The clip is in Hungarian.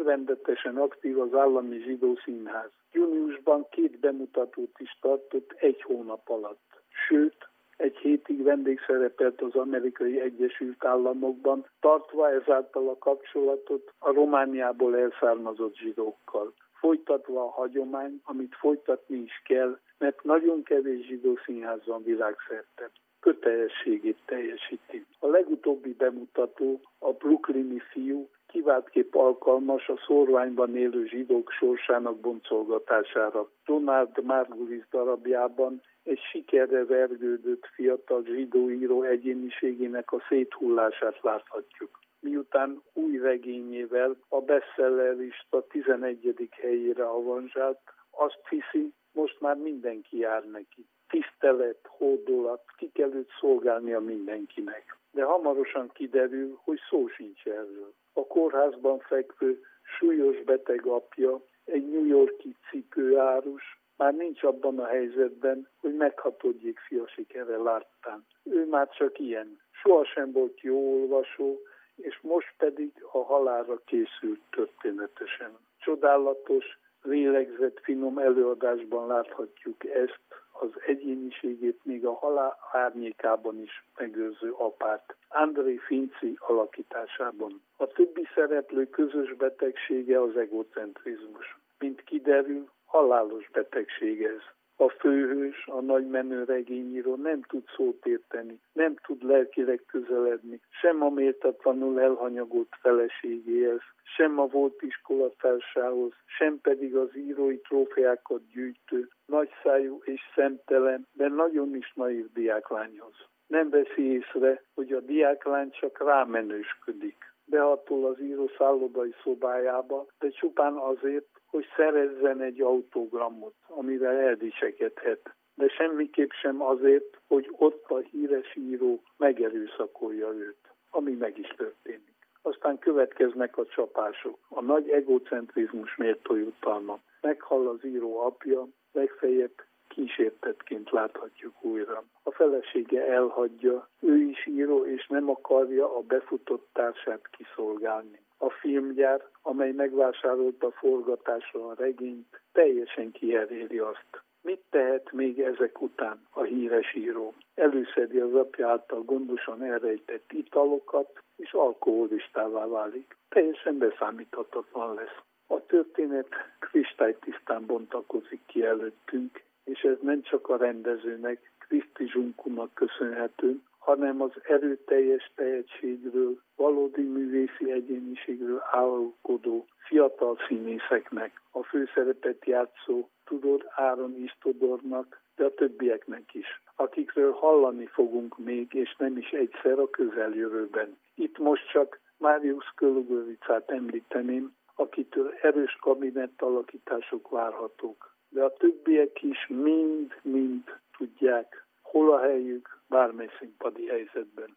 Örvendetesen aktív az Állami Zsidó Színház. Júniusban 2 bemutatót is tartott 1 hónap alatt. Sőt, 1 hétig vendégszerepelt az Amerikai Egyesült Államokban, tartva ezáltal a kapcsolatot a Romániából elszármazott zsidókkal. Folytatva a hagyomány, amit folytatni is kell, mert nagyon kevés zsidó színház van világszerte. Kötelességét teljesíti. A legutóbbi bemutató, a Brooklyni fiú, kiváltképp alkalmas a szórványban élő zsidók sorsának boncolgatására. Donald Margulis darabjában egy sikerre vergődött fiatal zsidó író egyéniségének a széthullását láthatjuk. Miután új regényével a bestsellerlista 11. helyére avanzsált, azt hiszi, most már mindenki jár neki. Tisztelet, hódolat, ki kell őt szolgálnia mindenkinek. De hamarosan kiderül, hogy szó sincs erről. A kórházban fekvő, súlyos beteg apja, egy New York-i cipőárus, már nincs abban a helyzetben, hogy meghatódjék fia sikere láttán. Ő már csak ilyen. Sohasem volt jó olvasó, és most pedig a halálra készült történetesen. Csodálatos, lélegzett, finom előadásban láthatjuk ezt, az egyéniségét még a halál árnyékában is megőrző apát, André Finci alakításában. A többi szereplő közös betegsége az egocentrizmus. Mint kiderül, halálos betegség ez. A főhős, a nagymenő regényíró nem tud szót érteni, nem tud lelkileg közeledni, sem a méltatlanul elhanyagolt feleségéhez, sem a volt iskolatársához, sem pedig az írói trófeákat gyűjtő, nagyszájú és szemtelen, de nagyon is naív diáklányhoz. Nem veszi észre, hogy a diáklány csak rámenősködik. Behatol az író szállodai szobájába, de csupán azért, hogy szerezzen egy autogramot, amivel elviselkedhet. De semmiképp sem azért, hogy ott a híres író megerőszakolja őt, ami meg is történik. Aztán következnek a csapások, a nagy egocentrizmus méltó jutalma. Meghal az író apja, legfeljebb kísértettként láthatjuk újra. A felesége elhagyja, ő is író, és nem akarja a befutott társát kiszolgálni. A filmgyár, amely megvásárolta forgatásra a regényt, teljesen kiheréli azt. Mit tehet még ezek után a híres író? Előszedi az apja által gondosan elrejtett italokat, és alkoholistává válik. Teljesen beszámíthatatlan lesz. A történet kristálytisztán bontakozik ki előttünk, és ez nem csak a rendezőnek, Kriszti Zsunkunak köszönhető, hanem az erőteljes tehetségről, valódi művészi egyéniségről álkodó fiatal színészeknek, a főszerepet játszó Tudor Áron Istodornak, de a többieknek is, akikről hallani fogunk még, és nem is egyszer a közeljövőben. Itt most csak Máriusz Kölugövicát említeném, akitől erős kabinettalakítások várhatók. De a többiek is mind tudják, hol a helyük bármely színpadi helyzetben.